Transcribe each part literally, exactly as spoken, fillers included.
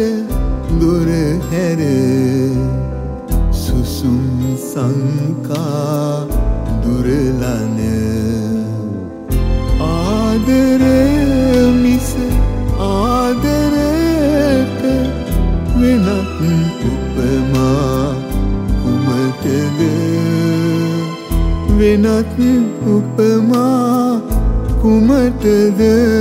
දොර හැර සුසුම් සංකා දුරලන ආදරය මිස ආදරයට වෙනත් උපමා කුමටද වෙනත් උපමා කුමටද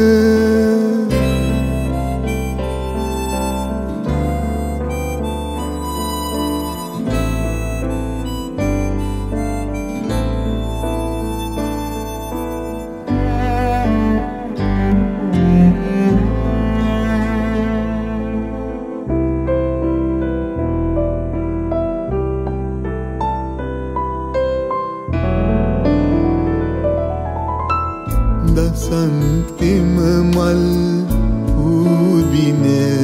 දසන්තිම මල් උදින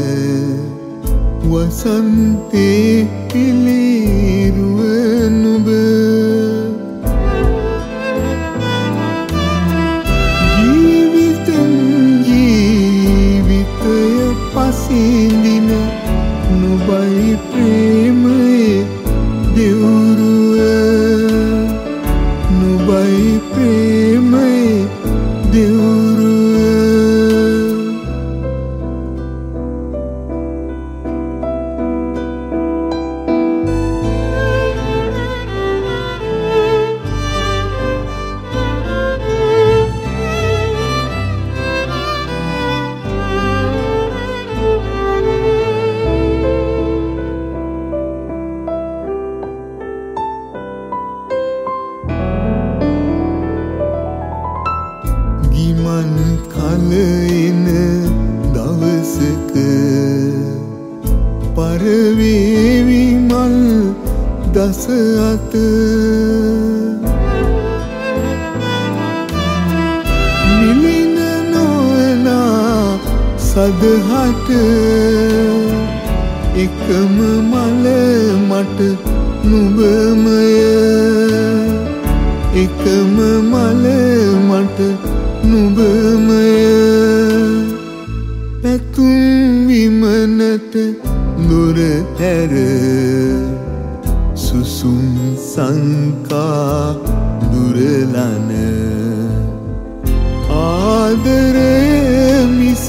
වසන්තේ පිළිරුව නුඹ ජීවිතෙන් ජීවිතය පසින්දින නුඹයි ප්‍රේමයේ දෙවුරුව නුඹයි ප්‍රේමයේ ගිමන් කල එන දවසක පරවේවි මල් දස අත නිලින නොවනා සදහට එකම මල මට නුඹමය එකම මල මට නුඹමය පැතුම් විමනට දොර හැර සුසුම් සංකා දුරලන ආදරය මිස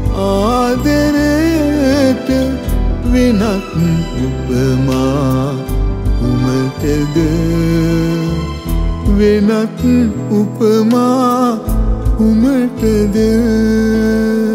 ආදරයට වෙනත් උපමා කුමටද වෙනත් උපමා කුමටද